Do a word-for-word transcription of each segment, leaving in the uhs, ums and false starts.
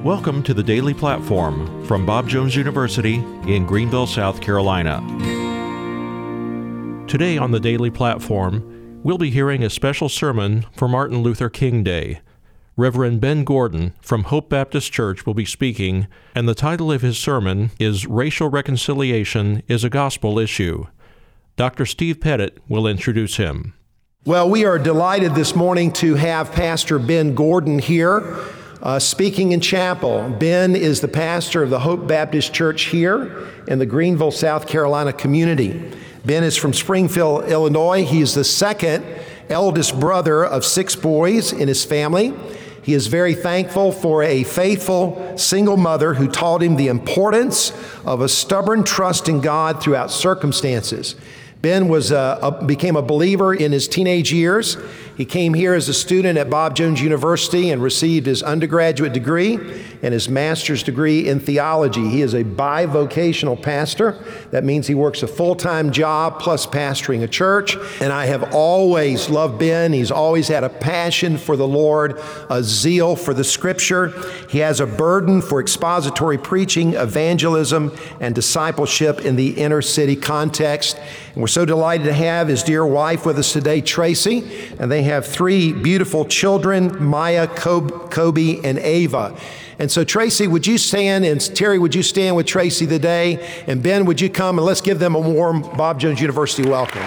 Welcome to the Daily Platform from Bob Jones University in Greenville, South Carolina. Today on the Daily Platform, we'll be hearing a special sermon for Martin Luther King Day. Reverend Ben Gordon from Hope Baptist Church will be speaking, and the title of his sermon is Racial Reconciliation is a Gospel Issue. Doctor Steve Pettit will introduce him. Well, we are delighted this morning to have Pastor Ben Gordon here uh, speaking in chapel. Ben is the pastor of the Hope Baptist Church here in the Greenville, South Carolina community. Ben is from Springfield, Illinois. He is the second eldest brother of six boys in his family. He is very thankful for a faithful single mother who taught him the importance of a stubborn trust in God throughout circumstances. Ben was a, a, became a believer in his teenage years. He came here as a student at Bob Jones University and received his undergraduate degree and his master's degree in theology. He is a bivocational pastor. That means he works a full-time job plus pastoring a church. And I have always loved Ben. He's always had a passion for the Lord, a zeal for the Scripture. He has a burden for expository preaching, evangelism, and discipleship in the inner city context. And we're so delighted to have his dear wife with us today, Tracy, and they have three beautiful children, Maya, Kobe, and Ava. And so Tracy, would you stand, and Terry, would you stand with Tracy today? And Ben, would you come, and let's give them a warm Bob Jones University welcome.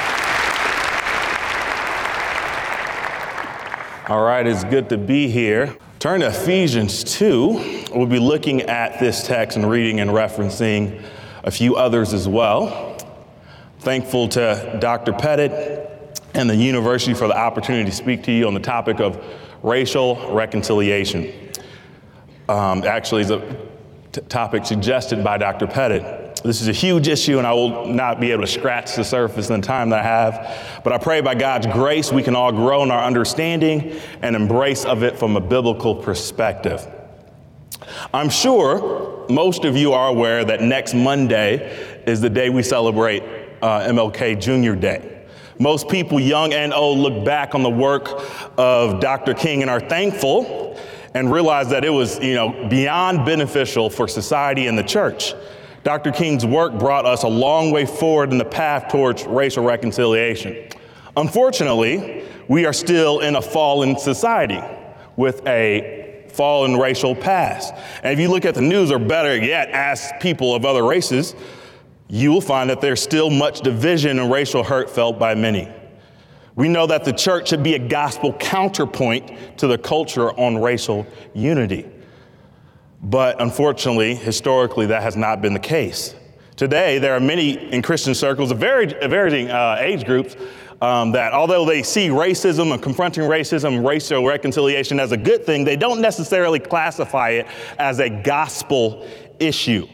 All right, it's good to be here. Turn to Ephesians two. We'll be looking at this text and reading and referencing a few others as well. Thankful to Doctor Pettit and the university for the opportunity to speak to you on the topic of racial reconciliation. Um, actually, it's a t- topic suggested by Doctor Pettit. This is a huge issue, and I will not be able to scratch the surface in the time that I have. But I pray by God's grace we can all grow in our understanding and embrace of it from a biblical perspective. I'm sure most of you are aware that next Monday is the day we celebrate uh, M L K Junior Day. Most people, young and old, look back on the work of Doctor King and are thankful and realize that it was, you know, beyond beneficial for society and the church. Doctor King's work brought us a long way forward in the path towards racial reconciliation. Unfortunately, we are still in a fallen society with a fallen racial past. And if you look at the news, or better yet, ask people of other races, you will find that there's still much division and racial hurt felt by many. We know that the church should be a gospel counterpoint to the culture on racial unity. But unfortunately, historically, that has not been the case. Today, there are many in Christian circles of very, varying uh, age groups um, that although they see racism and confronting racism, racial reconciliation as a good thing, they don't necessarily classify it as a gospel issue.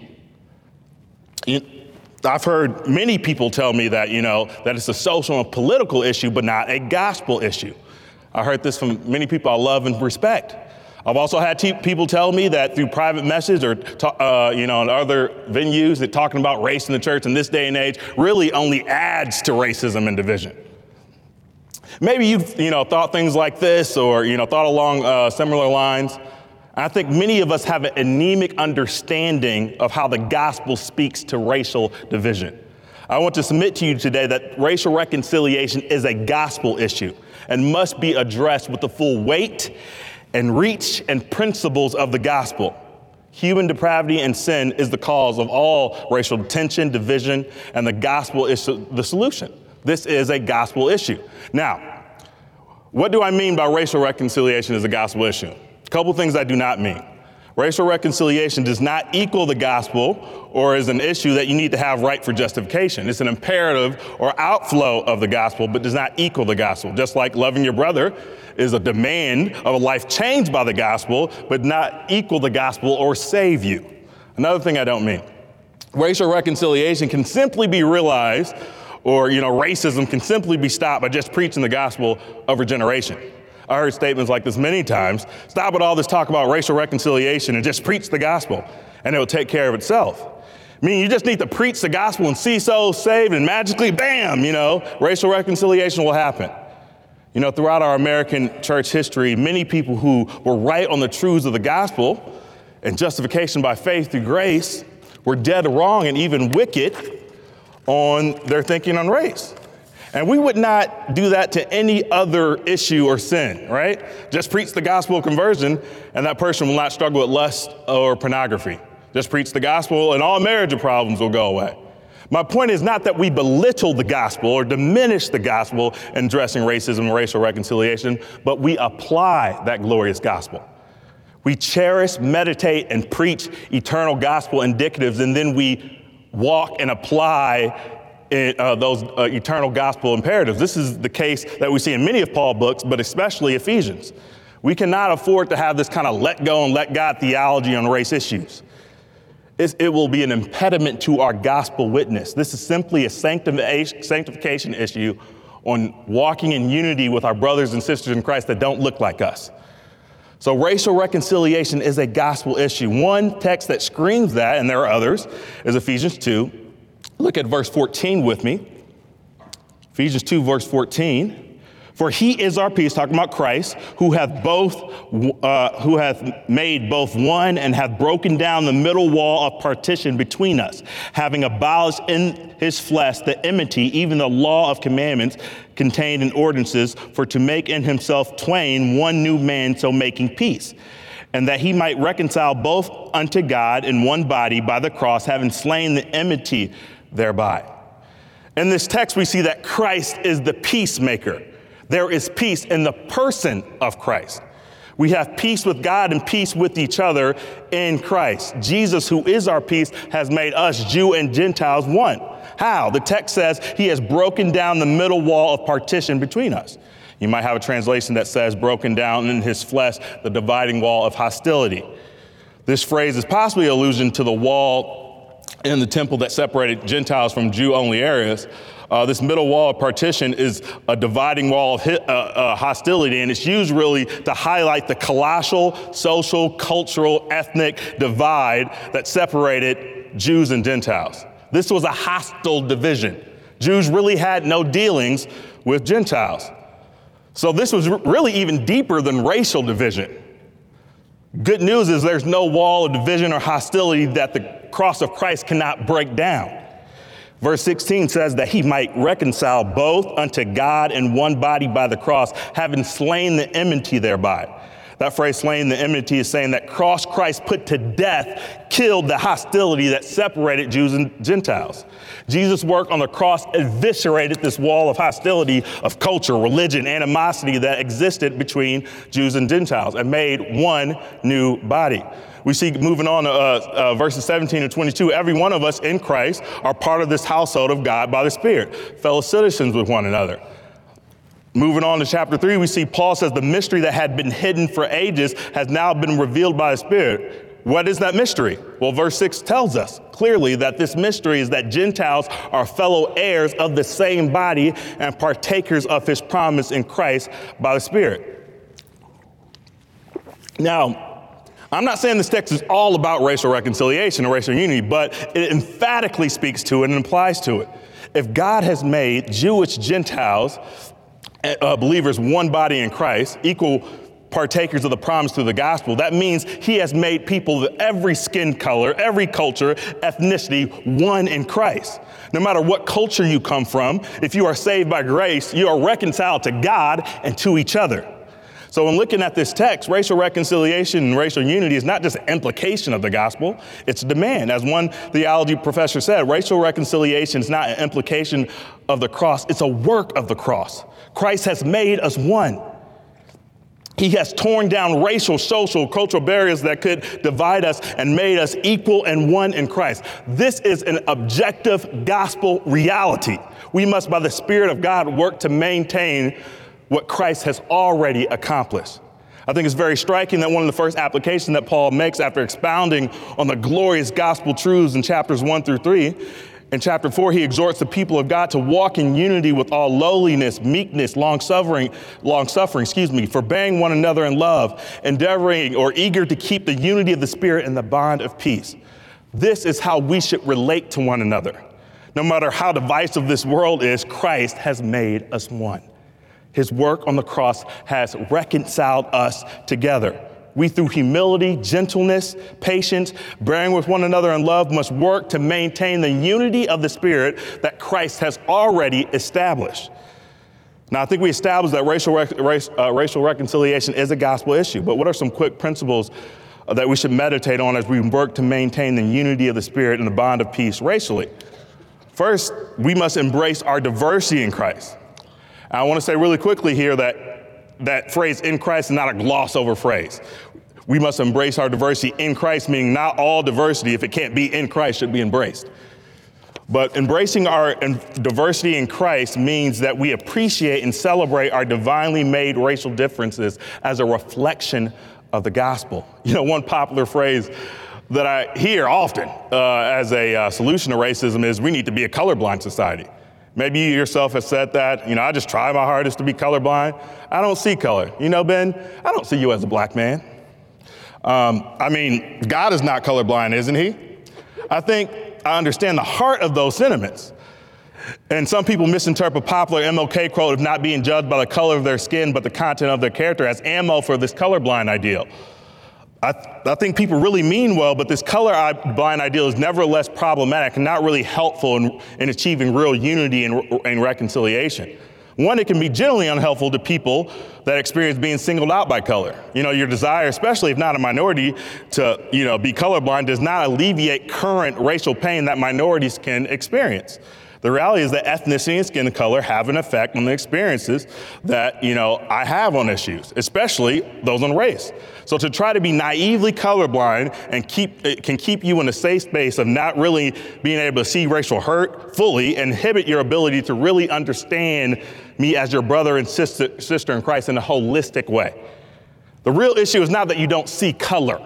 It, I've heard many people tell me that, you know, that it's a social and political issue, but not a gospel issue. I heard this from many people I love and respect. I've also had te- people tell me that through private message or, ta- uh, you know, in other venues that talking about race in the church in this day and age really only adds to racism and division. Maybe you've, you know, thought things like this or, you know, thought along uh, similar lines. I think many of us have an anemic understanding of how the gospel speaks to racial division. I want to submit to you today that racial reconciliation is a gospel issue and must be addressed with the full weight and reach and principles of the gospel. Human depravity and sin is the cause of all racial tension, division, and the gospel is the solution. This is a gospel issue. Now, what do I mean by racial reconciliation as a gospel issue? A couple things I do not mean. Racial reconciliation does not equal the gospel or is an issue that you need to have right for justification. It's an imperative or outflow of the gospel, but does not equal the gospel. Just like loving your brother is a demand of a life changed by the gospel, but not equal the gospel or save you. Another thing I don't mean. Racial reconciliation can simply be realized, or, you know, racism can simply be stopped by just preaching the gospel of regeneration. I heard statements like this many times. Stop with all this talk about racial reconciliation and just preach the gospel, and it will take care of itself. Meaning you just need to preach the gospel and see souls saved, and magically, bam, you know, racial reconciliation will happen. You know, throughout our American church history, many people who were right on the truths of the gospel and justification by faith through grace were dead wrong and even wicked on their thinking on race. And we would not do that to any other issue or sin, right? Just preach the gospel of conversion and that person will not struggle with lust or pornography. Just preach the gospel and all marriage problems will go away. My point is not that we belittle the gospel or diminish the gospel in addressing racism and racial reconciliation, but we apply that glorious gospel. We cherish, meditate, and preach eternal gospel indicatives, and then we walk and apply it, uh, those uh, eternal gospel imperatives. This is the case that we see in many of Paul's books, but especially Ephesians. We cannot afford to have this kind of let go and let God theology on race issues. It's, it will be an impediment to our gospel witness. This is simply a sanctification, sanctification issue on walking in unity with our brothers and sisters in Christ that don't look like us. So racial reconciliation is a gospel issue. One text that screams that, and there are others, is Ephesians two. Look at verse fourteen with me. Ephesians two, verse fourteen. For he is our peace, talking about Christ, who hath both, uh, who hath made both one and hath broken down the middle wall of partition between us, having abolished in his flesh the enmity, even the law of commandments contained in ordinances, for to make in himself twain one new man, so making peace, and that he might reconcile both unto God in one body by the cross, having slain the enmity thereby. In this text, we see that Christ is the peacemaker. There is peace in the person of Christ. We have peace with God and peace with each other in Christ. Jesus, who is our peace, has made us, Jew and Gentiles, one. How? The text says he has broken down the middle wall of partition between us. You might have a translation that says broken down in his flesh, the dividing wall of hostility. This phrase is possibly an allusion to the wall in the temple that separated Gentiles from Jew-only areas. Uh, this middle wall of partition is a dividing wall of hi- uh, uh, hostility, and it's used really to highlight the colossal social, cultural, ethnic divide that separated Jews and Gentiles. This was a hostile division. Jews really had no dealings with Gentiles. So this was r- really even deeper than racial division. Good news is there's no wall of division or hostility that the cross of Christ cannot break down. Verse sixteen says that he might reconcile both unto God in one body by the cross, having slain the enmity thereby. That phrase, slain the enmity, is saying that cross Christ put to death, killed the hostility that separated Jews and Gentiles. Jesus' work on the cross eviscerated this wall of hostility of culture, religion, animosity that existed between Jews and Gentiles and made one new body. We see, moving on to uh, uh, verses seventeen and twenty-two, every one of us in Christ are part of this household of God by the Spirit, fellow citizens with one another. Moving on to chapter three, we see Paul says the mystery that had been hidden for ages has now been revealed by the Spirit. What is that mystery? Well, verse six tells us clearly that this mystery is that Gentiles are fellow heirs of the same body and partakers of his promise in Christ by the Spirit. Now, I'm not saying this text is all about racial reconciliation or racial unity, but it emphatically speaks to it and implies to it. If God has made Jewish Gentiles, uh, believers, one body in Christ, equal partakers of the promise through the gospel, that means he has made people of every skin color, every culture, ethnicity, one in Christ. No matter what culture you come from, if you are saved by grace, you are reconciled to God and to each other. So when looking at this text, racial reconciliation and racial unity is not just an implication of the gospel, it's a demand. As one theology professor said, racial reconciliation is not an implication of the cross, it's a work of the cross. Christ has made us one. He has torn down racial, social, cultural barriers that could divide us and made us equal and one in Christ. This is an objective gospel reality. We must, by the Spirit of God, work to maintain what Christ has already accomplished. I think it's very striking that one of the first applications that Paul makes after expounding on the glorious gospel truths in chapters one through three, in chapter four, he exhorts the people of God to walk in unity with all lowliness, meekness, long-suffering, long-suffering, excuse me, forbearing one another in love, endeavoring or eager to keep the unity of the Spirit in the bond of peace. This is how we should relate to one another. No matter how divisive this world is, Christ has made us one. His work on the cross has reconciled us together. We, through humility, gentleness, patience, bearing with one another in love, must work to maintain the unity of the Spirit that Christ has already established. Now, I think we established that racial, rec- race, uh, racial reconciliation is a gospel issue, but what are some quick principles uh, that we should meditate on as we work to maintain the unity of the Spirit and the bond of peace racially? First, we must embrace our diversity in Christ. I want to say really quickly here that that phrase "in Christ" is not a gloss over phrase. We must embrace our diversity in Christ, meaning not all diversity, if it can't be in Christ, should be embraced. But embracing our diversity in Christ means that we appreciate and celebrate our divinely made racial differences as a reflection of the gospel. You know, one popular phrase that I hear often uh, as a uh, solution to racism is we need to be a colorblind society. Maybe you yourself have said that. You know, I just try my hardest to be colorblind. I don't see color. You know, Ben, I don't see you as a black man. Um, I mean, God is not colorblind, isn't he? I think I understand the heart of those sentiments. And some people misinterpret popular M L K quote of not being judged by the color of their skin, but the content of their character as ammo for this colorblind ideal. I, th- I think people really mean well, but this colorblind ideal is nevertheless problematic and not really helpful in, in achieving real unity and, and reconciliation. One, it can be generally unhelpful to people that experience being singled out by color. You know, your desire, especially if not a minority, to, you know, be colorblind does not alleviate current racial pain that minorities can experience. The reality is that ethnicity and skin color have an effect on the experiences that, you know, I have on issues, especially those on race. So to try to be naively colorblind and keep it can keep you in a safe space of not really being able to see racial hurt fully, inhibit your ability to really understand me as your brother and sister, sister in Christ in a holistic way. The real issue is not that you don't see color,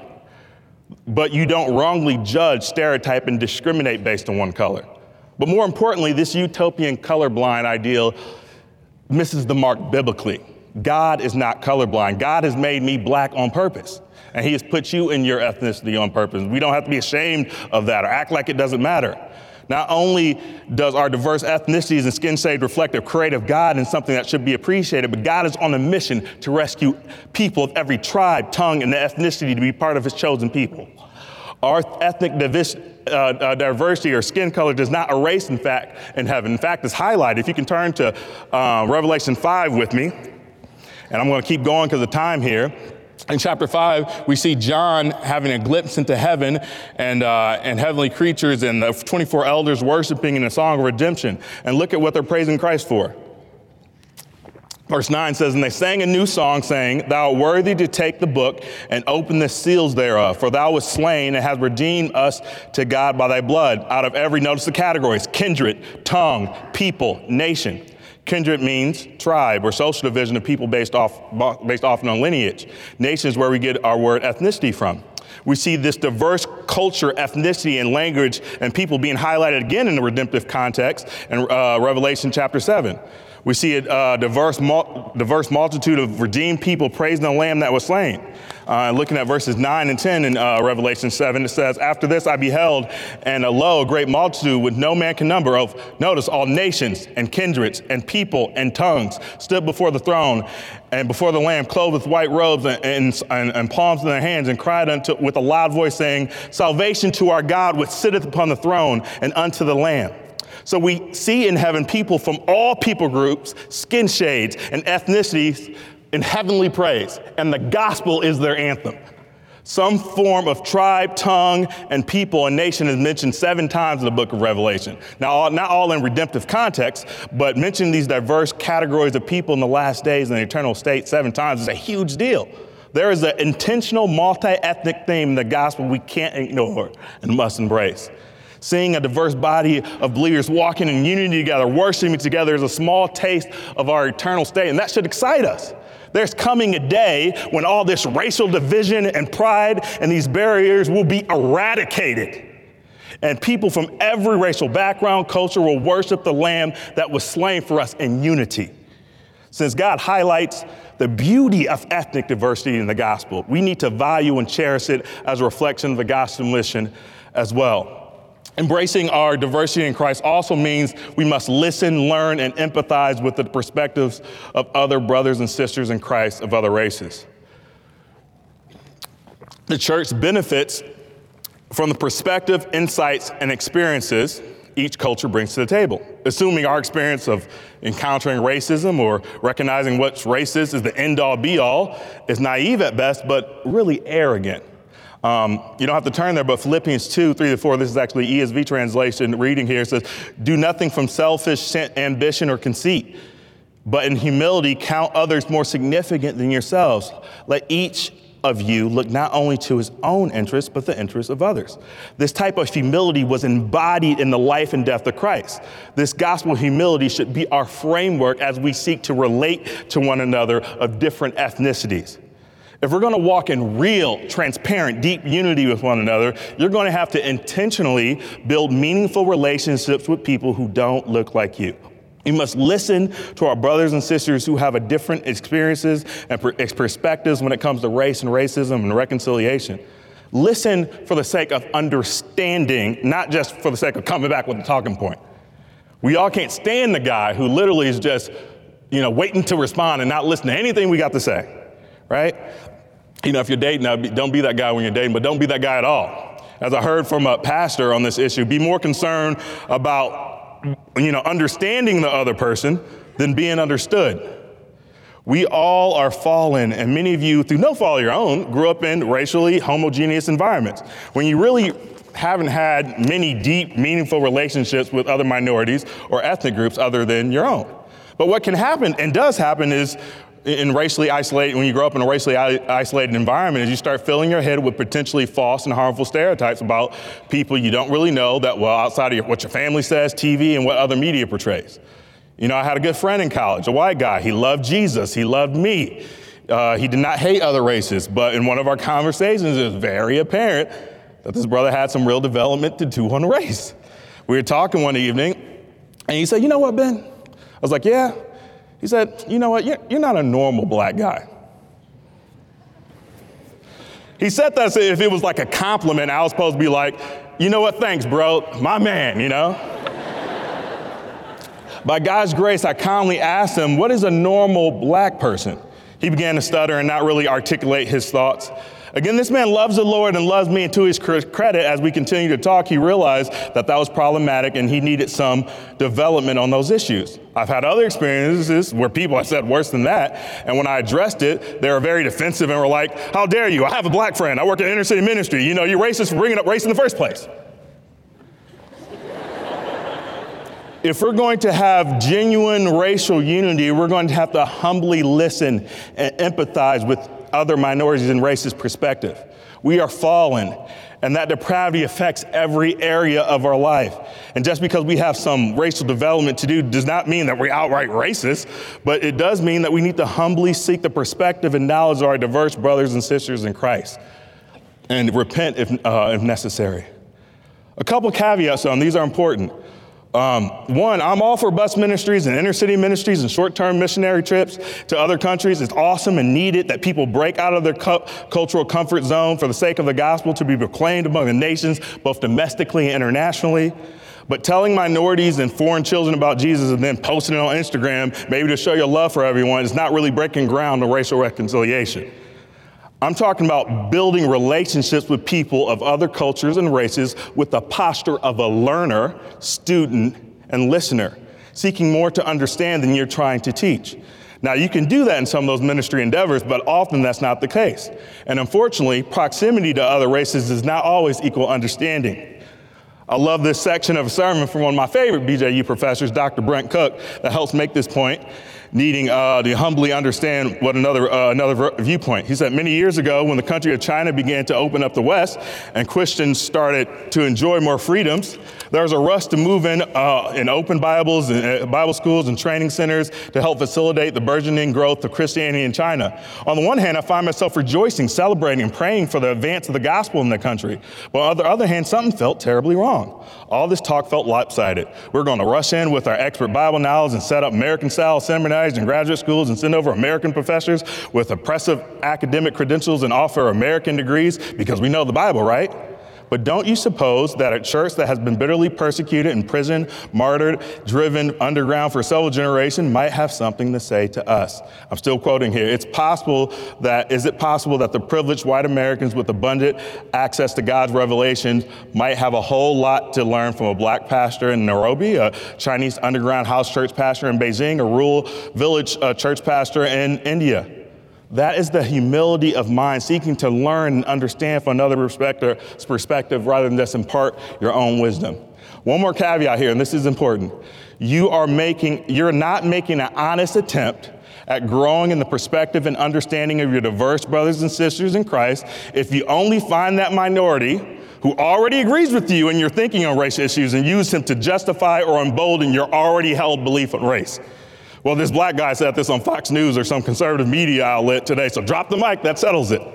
but you don't wrongly judge, stereotype, and discriminate based on one color. But more importantly, this utopian colorblind ideal misses the mark biblically. God is not colorblind. God has made me black on purpose, and he has put you in your ethnicity on purpose. We don't have to be ashamed of that or act like it doesn't matter. Not only does our diverse ethnicities and skin shade reflect a creative God and something that should be appreciated, but God is on a mission to rescue people of every tribe, tongue, and ethnicity to be part of his chosen people. Our ethnic division Uh, uh, diversity or skin color does not erase, in fact, in heaven. In fact, it's highlighted. If you can turn to uh, Revelation five with me, and I'm going to keep going because of time here. In chapter five, we see John having a glimpse into heaven and uh, and heavenly creatures and the twenty-four elders worshiping in a song of redemption. And look at what they're praising Christ for. Verse nine says, "And they sang a new song, saying, Thou art worthy to take the book and open the seals thereof. For thou wast slain and hast redeemed us to God by thy blood out of every," notice the categories, kindred, tongue, people, nation. Kindred means tribe or social division of people based off based often on lineage. Nation is where we get our word ethnicity from. We see this diverse culture, ethnicity, and language and people being highlighted again in the redemptive context in uh, Revelation chapter seven. We see a uh, diverse, mul- diverse multitude of redeemed people praising the Lamb that was slain. Uh, looking at verses nine and ten in uh, Revelation seven, it says, "After this I beheld, and uh, lo, a great multitude with no man can number of," notice, "all nations and kindreds and people and tongues stood before the throne and before the Lamb, clothed with white robes and, and, and, and palms in their hands, and cried unto with a loud voice, saying, Salvation to our God which sitteth upon the throne and unto the Lamb." So we see in heaven people from all people groups, skin shades, and ethnicities in heavenly praise, and the gospel is their anthem. Some form of tribe, tongue, and people and nation is mentioned seven times in the book of Revelation. Now, not all in redemptive context, but mentioning these diverse categories of people in the last days in the eternal state seven times is a huge deal. There is an intentional multi-ethnic theme in the gospel we can't ignore and must embrace. Seeing a diverse body of believers walking in unity together, worshiping together is a small taste of our eternal state, and that should excite us. There's coming a day when all this racial division and pride and these barriers will be eradicated. And people from every racial background, culture will worship the Lamb that was slain for us in unity. Since God highlights the beauty of ethnic diversity in the gospel, we need to value and cherish it as a reflection of the gospel mission as well. Embracing our diversity in Christ also means we must listen, learn, and empathize with the perspectives of other brothers and sisters in Christ of other races. the church benefits from the perspective, insights, and experiences each culture brings to the table. Assuming our experience of encountering racism or recognizing what's racist is the end-all be-all is naive at best, but really arrogant. Um, you don't have to turn there, but Philippians two, three to four, this is actually E S V translation reading here, says, do nothing from selfish ambition or conceit, but in humility count others more significant than yourselves. Let each of you look not only to his own interests, but the interests of others. This type of humility was embodied in the life and death of Christ. This gospel humility should be our framework as we seek to relate to one another of different ethnicities. If we're going to walk in real, transparent, deep unity with one another, you're going to have to intentionally build meaningful relationships with people who don't look like you. You must listen to our brothers and sisters who have a different experiences and per- perspectives when it comes to race and racism and reconciliation. Listen for the sake of understanding, not just for the sake of coming back with a talking point. We all can't stand the guy who literally is just, you know, waiting to respond and not listen to anything we got to say, right? You know, if you're dating, don't be that guy when you're dating, but don't be that guy at all. As I heard from a pastor on this issue, be more concerned about you know, understanding the other person than being understood. We all are fallen, and many of you, through no fault of your own, grew up in racially homogeneous environments. When you really haven't had many deep, meaningful relationships with other minorities or ethnic groups other than your own. But what can happen, and does happen, is in racially isolated, when you grow up in a racially isolated environment, is you start filling your head with potentially false and harmful stereotypes about people you don't really know that well outside of your, what your family says, T V, and what other media portrays. You know, I had a good friend in college, a white guy. He loved Jesus. He loved me. Uh, he did not hate other races, but in one of our conversations, it was very apparent that this brother had some real development to do on race. We were talking one evening, and he said, you know what, Ben? I was like, yeah. He said, you know what, you're, you're not a normal black guy. He said that as if it was like a compliment. I was supposed to be like, you know what, thanks, bro, my man, you know? By God's grace, I calmly asked him, what is a normal black person? He began to stutter and not really articulate his thoughts. Again, this man loves the Lord and loves me, and to his credit, as we continue to talk, he realized that that was problematic and he needed some development on those issues. I've had other experiences where people have said worse than that, and when I addressed it, they were very defensive and were like, how dare you? I have a black friend. I work in inner city ministry. You know, you're racist for bringing up race in the first place. If we're going to have genuine racial unity, we're going to have to humbly listen and empathize with other minorities and races' perspective. We are fallen, and that depravity affects every area of our life. And just because we have some racial development to do does not mean that we're outright racist, but it does mean that we need to humbly seek the perspective and knowledge of our diverse brothers and sisters in Christ and repent if, uh, if necessary. A couple caveats on these are important. Um, one, I'm all for bus ministries and inner city ministries and short-term missionary trips to other countries. It's awesome and needed that people break out of their cu- cultural comfort zone for the sake of the gospel to be proclaimed among the nations, both domestically and internationally. But telling minorities and foreign children about Jesus and then posting it on Instagram, maybe to show your love for everyone, is not really breaking ground on racial reconciliation. I'm talking about building relationships with people of other cultures and races with the posture of a learner, student, and listener, seeking more to understand than you're trying to teach. Now, you can do that in some of those ministry endeavors, but often that's not the case. And unfortunately, proximity to other races does not always equal understanding. I love this section of a sermon from one of my favorite B J U professors, Doctor Brent Cook, that helps make this point, needing uh, to humbly understand what another uh, another viewpoint. He said, many years ago, when the country of China began to open up the West and Christians started to enjoy more freedoms, there was a rush to move in uh, in open Bibles and uh, Bible schools and training centers to help facilitate the burgeoning growth of Christianity in China. On the one hand, I find myself rejoicing, celebrating, and praying for the advance of the gospel in the country. But on the other hand, something felt terribly wrong. All this talk felt lopsided. We're going to rush in with our expert Bible knowledge and set up American-style seminaries and graduate schools and send over American professors with oppressive academic credentials and offer American degrees because we know the Bible, right? But don't you suppose that a church that has been bitterly persecuted, imprisoned, martyred, driven underground for several generations might have something to say to us? I'm still quoting here. It's possible that, is it possible that the privileged white Americans with abundant access to God's revelations might have a whole lot to learn from a black pastor in Nairobi, a Chinese underground house church pastor in Beijing, a rural village uh, church pastor in India? That is the humility of mind, seeking to learn and understand from another perspective, perspective rather than just impart your own wisdom. One more caveat here, and this is important. You are making, you're not making an honest attempt at growing in the perspective and understanding of your diverse brothers and sisters in Christ if you only find that minority who already agrees with you in your thinking on race issues and use him to justify or embolden your already held belief on race. Well, this black guy said this on Fox News or some conservative media outlet today, so drop the mic, that settles it.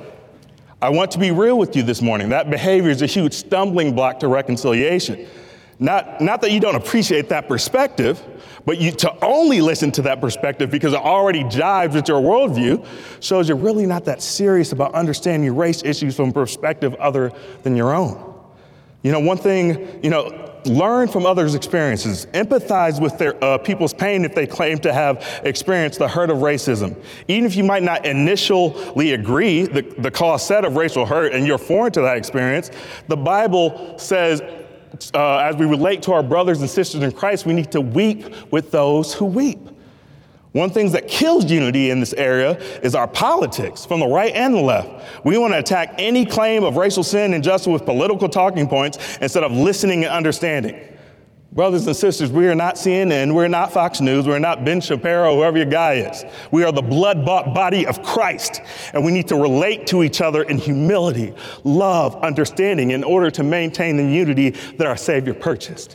I want to be real with you this morning. That behavior is a huge stumbling block to reconciliation. Not, not that you don't appreciate that perspective, but you to only listen to that perspective because it already jives with your worldview shows you're really not that serious about understanding race issues from a perspective other than your own. You know, one thing, you know, learn from others' experiences. Empathize with their uh, people's pain if they claim to have experienced the hurt of racism. Even if you might not initially agree the, the cause set of racial hurt and you're foreign to that experience, the Bible says, uh, as we relate to our brothers and sisters in Christ, we need to weep with those who weep. One of the things that kills unity in this area is our politics, from the right and the left. We want to attack any claim of racial sin and injustice with political talking points instead of listening and understanding. Brothers and sisters, we are not C N N, we're not Fox News, we're not Ben Shapiro, whoever your guy is. We are the blood-bought body of Christ, and we need to relate to each other in humility, love, understanding, in order to maintain the unity that our Savior purchased.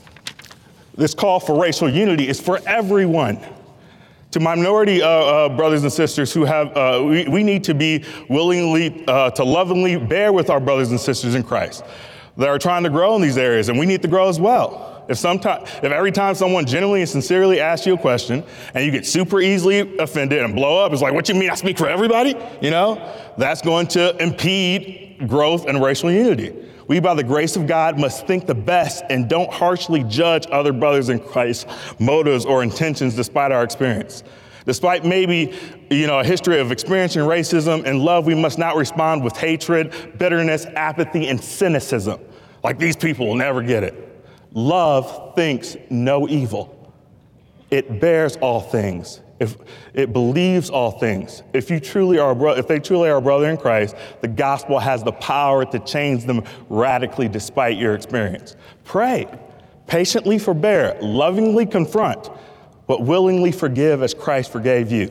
This call for racial unity is for everyone. To minority uh, uh, brothers and sisters who have, uh, we, we need to be willingly, uh, to lovingly bear with our brothers and sisters in Christ that are trying to grow in these areas, and we need to grow as well. If sometime, if every time someone genuinely and sincerely asks you a question and you get super easily offended and blow up, it's like, what you mean I speak for everybody? You know, that's going to impede growth and racial unity. We, by the grace of God, must think the best and don't harshly judge other brothers in Christ's motives or intentions despite our experience. Despite maybe, you know, a history of experiencing racism and love, we must not respond with hatred, bitterness, apathy, and cynicism. Like these people will never get it. Love thinks no evil. It bears all things. If it believes all things. If you truly are a bro- if they truly are a brother in Christ, the gospel has the power to change them radically despite your experience. Pray, patiently forbear, lovingly confront, but willingly forgive as Christ forgave you.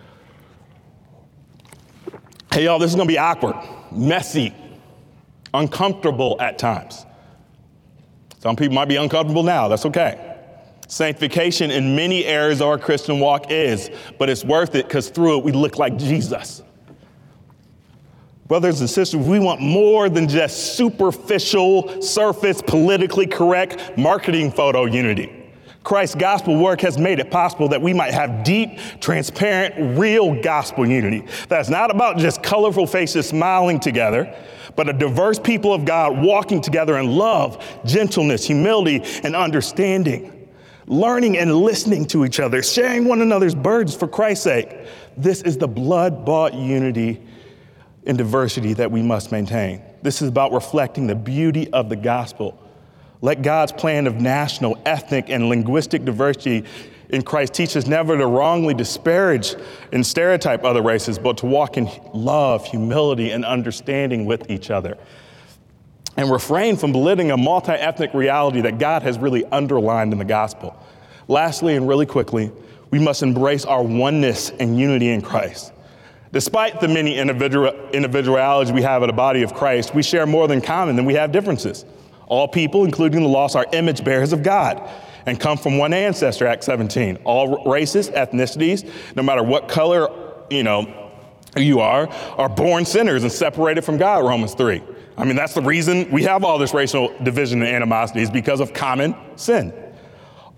Hey y'all, this is gonna be awkward, messy, uncomfortable at times. Some people might be uncomfortable now, that's okay. Sanctification in many areas of our Christian walk is, but it's worth it because through it we look like Jesus. Brothers and sisters, we want more than just superficial, surface, politically correct marketing photo unity. Christ's gospel work has made it possible that we might have deep, transparent, real gospel unity. That's not about just colorful faces smiling together, but a diverse people of God walking together in love, gentleness, humility, and understanding. Learning and listening to each other, sharing one another's burdens for Christ's sake. This is the blood-bought unity and diversity that we must maintain. This is about reflecting the beauty of the gospel. Let God's plan of national, ethnic, and linguistic diversity in Christ teach us never to wrongly disparage and stereotype other races, but to walk in love, humility, and understanding with each other. And refrain from belittling a multi-ethnic reality that God has really underlined in the gospel. Lastly, and really quickly, we must embrace our oneness and unity in Christ. Despite the many individual, individualities we have in the body of Christ, we share more in common than we have differences. All people, including the lost, are image bearers of God and come from one ancestor, Acts seventeen. All races, ethnicities, no matter what color, you know, you are, are born sinners and separated from God, Romans three. I mean, that's the reason we have all this racial division and animosity is because of common sin.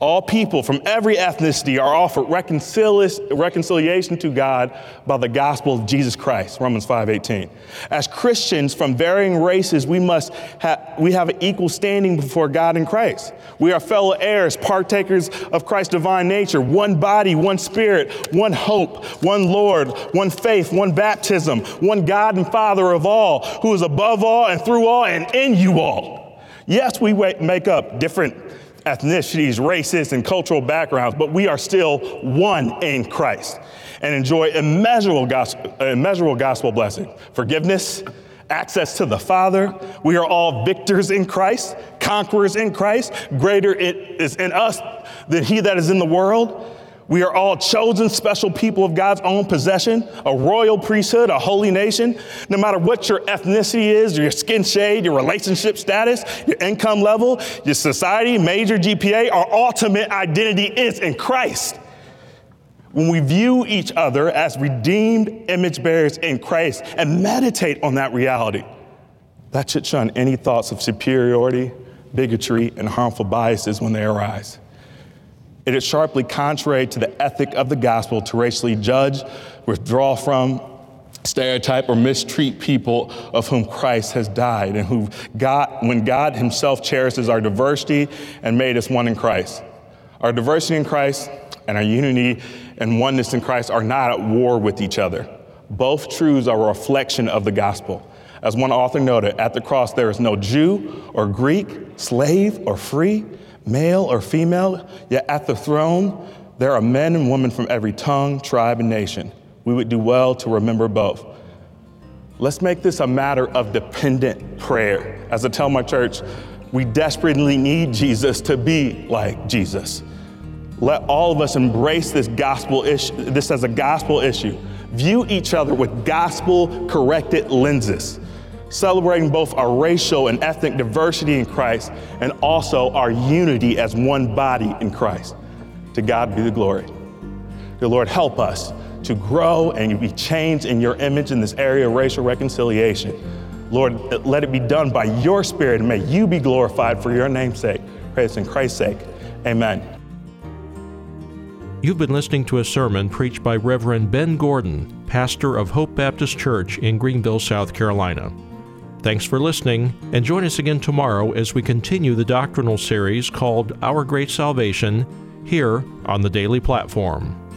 All people from every ethnicity are offered reconcili- reconciliation to God by the gospel of Jesus Christ, Romans five eighteen. As Christians from varying races, we must ha- we have an equal standing before God in Christ. We are fellow heirs, partakers of Christ's divine nature, one body, one spirit, one hope, one Lord, one faith, one baptism, one God and Father of all, who is above all and through all and in you all. Yes, we make up different ethnicities, races, and cultural backgrounds, but we are still one in Christ and enjoy immeasurable gospel, immeasurable gospel blessing, forgiveness, access to the Father. We are all victors in Christ, conquerors in Christ. Greater it is in us than he that is in the world. We are all chosen special people of God's own possession, a royal priesthood, a holy nation. No matter what your ethnicity is, your skin shade, your relationship status, your income level, your society, major, G P A, our ultimate identity is in Christ. When we view each other as redeemed image bearers in Christ and meditate on that reality, that should shun any thoughts of superiority, bigotry, and harmful biases when they arise. It is sharply contrary to the ethic of the gospel to racially judge, withdraw from, stereotype, or mistreat people of whom Christ has died and who God, when God himself cherishes our diversity and made us one in Christ. Our diversity in Christ and our unity and oneness in Christ are not at war with each other. Both truths are a reflection of the gospel. As one author noted, at the cross there is no Jew or Greek, slave or free, male or female, yet at the throne, there are men and women from every tongue, tribe, and nation. We would do well to remember both. Let's make this a matter of dependent prayer. As I tell my church, we desperately need Jesus to be like Jesus. Let all of us embrace this gospel issue, this as a gospel issue. View each other with gospel-corrected lenses, celebrating both our racial and ethnic diversity in Christ and also our unity as one body in Christ. To God be the glory. Dear Lord, help us to grow and be changed in your image in this area of racial reconciliation. Lord, let it be done by your Spirit and may you be glorified for your name's sake. Praise in Christ's sake. Amen. You've been listening to a sermon preached by Reverend Ben Gordon, pastor of Hope Baptist Church in Greenville, South Carolina. Thanks for listening, and join us again tomorrow as we continue the doctrinal series called Our Great Salvation here on the Daily Platform.